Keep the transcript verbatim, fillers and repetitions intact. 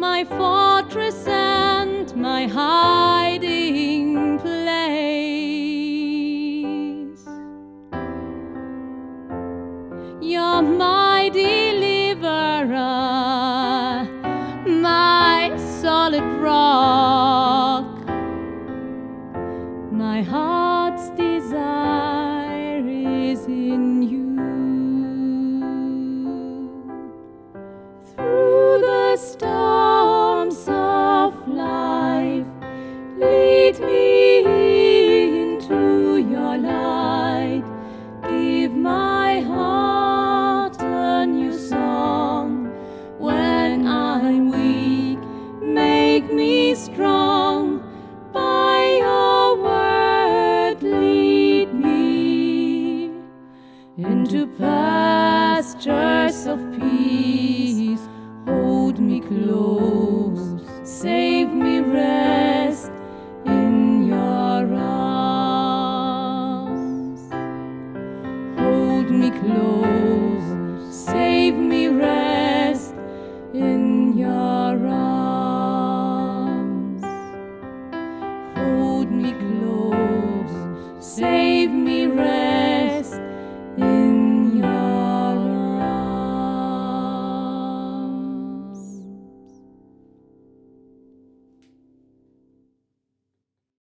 my fortress and my hiding place. You're my deliverer, my solid rock, my heart's desire is in you. Through the storms of life, lead me into your light. Give my heart a new song. When I'm weak, make me strong. By your word, lead me into pastures of peace. Hold me close, save me, rest in your arms. Hold me close, save me, rest in your arms. Hold me close, save me.